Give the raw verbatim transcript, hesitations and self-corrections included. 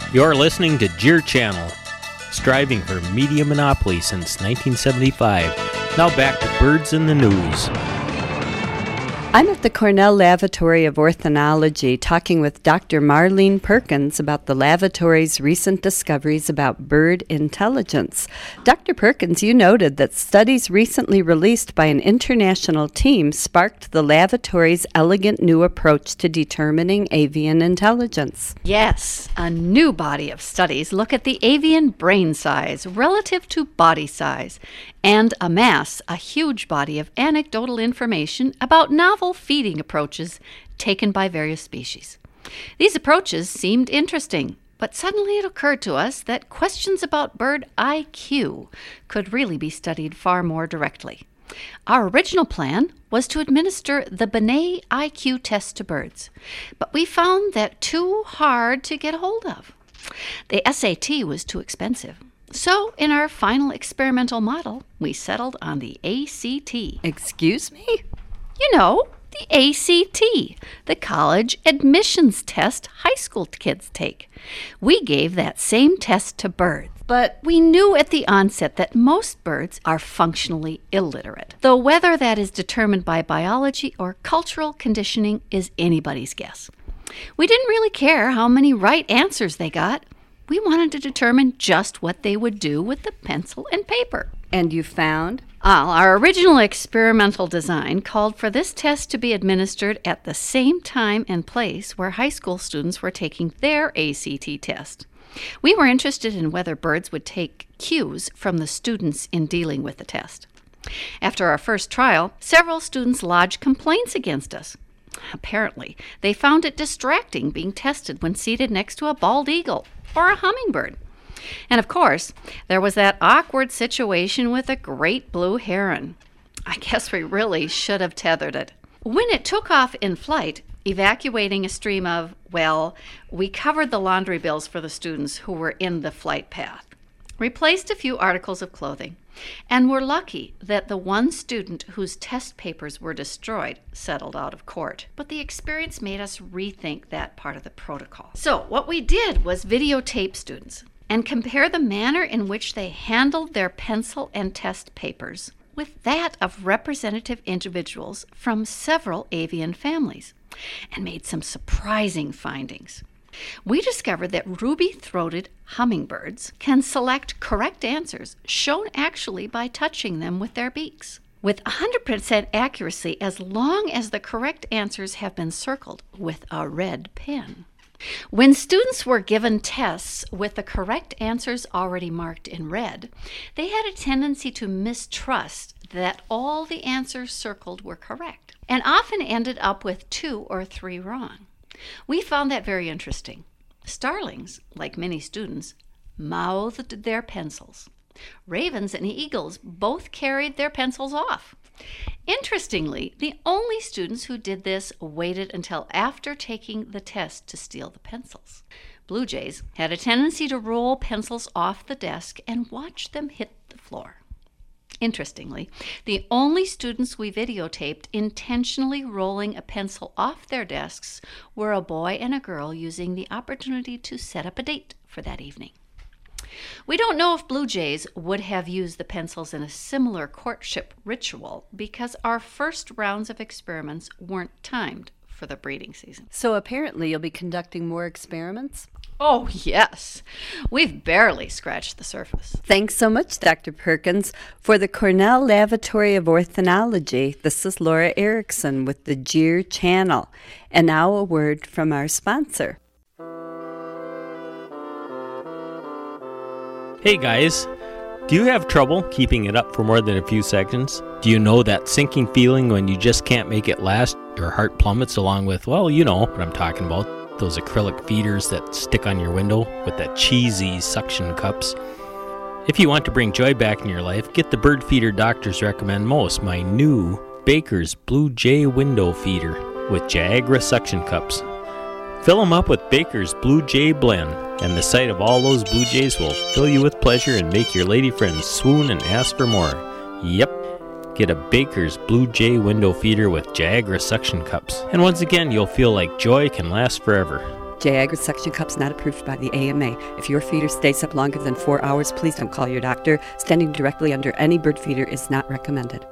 You're listening to Deer Channel, striving for media monopoly since nineteen seventy-five. Now back to Birds in the News. I'm at the Cornell Lavatory of Ornithology talking with Doctor Marlene Perkins about the lavatory's recent discoveries about bird intelligence. Doctor Perkins, you noted that studies recently released by an international team sparked the lavatory's elegant new approach to determining avian intelligence. Yes, a new body of studies look at the avian brain size relative to body size and amass a huge body of anecdotal information about novel feeding approaches taken by various species. These approaches seemed interesting, but suddenly it occurred to us that questions about bird I Q could really be studied far more directly. Our original plan was to administer the Binet I Q test to birds, but we found that too hard to get a hold of. The S A T was too expensive. So, in our final experimental model, we settled on the A C T. Excuse me? You know, the A C T, the college admissions test high school kids take. We gave that same test to birds, but we knew at the onset that most birds are functionally illiterate, though whether that is determined by biology or cultural conditioning is anybody's guess. We didn't really care how many right answers they got. We wanted to determine just what they would do with the pencil and paper. And you found? Well, our original experimental design called for this test to be administered at the same time and place where high school students were taking their A C T test. We were interested in whether birds would take cues from the students in dealing with the test. After our first trial, several students lodged complaints against us. Apparently, they found it distracting being tested when seated next to a bald eagle or a hummingbird. And of course, there was that awkward situation with a great blue heron. I guess we really should have tethered it. When it took off in flight, evacuating a stream of, well, we covered the laundry bills for the students who were in the flight path, replaced a few articles of clothing, and were lucky that the one student whose test papers were destroyed settled out of court. But the experience made us rethink that part of the protocol. So what we did was videotape students and compare the manner in which they handled their pencil and test papers with that of representative individuals from several avian families, and made some surprising findings. We discovered that ruby-throated hummingbirds can select correct answers, shown actually by touching them with their beaks, with one hundred percent accuracy as long as the correct answers have been circled with a red pen. When students were given tests with the correct answers already marked in red, they had a tendency to mistrust that all the answers circled were correct, and often ended up with two or three wrong. We found that very interesting. Starlings, like many students, mouthed their pencils. Ravens and eagles both carried their pencils off. Interestingly, the only students who did this waited until after taking the test to steal the pencils. Blue jays had a tendency to roll pencils off the desk and watch them hit the floor. Interestingly, the only students we videotaped intentionally rolling a pencil off their desks were a boy and a girl using the opportunity to set up a date for that evening. We don't know if blue jays would have used the pencils in a similar courtship ritual because our first rounds of experiments weren't timed for the breeding season. So apparently you'll be conducting more experiments? Oh, yes. We've barely scratched the surface. Thanks so much, Doctor Perkins. For the Cornell Lavatory of Ornithology, this is Laura Erickson with the Deer Channel. And now a word from our sponsor. Hey guys, do you have trouble keeping it up for more than a few seconds? Do you know that sinking feeling when you just can't make it last? Your heart plummets along with, well, you know what I'm talking about. Those acrylic feeders that stick on your window with the cheesy suction cups. If you want to bring joy back in your life, get the bird feeder doctors recommend most, my new Baker's Blue Jay window feeder with Jaagra suction cups. Fill them up with Baker's Blue Jay blend, and the sight of all those blue jays will fill you with pleasure and make your lady friends swoon and ask for more. Yep. Get a Baker's Blue Jay window feeder with Jaagra suction cups. And once again, you'll feel like joy can last forever. J-Agra suction cups not approved by the A M A. If your feeder stays up longer than four hours, please don't call your doctor. Standing directly under any bird feeder is not recommended.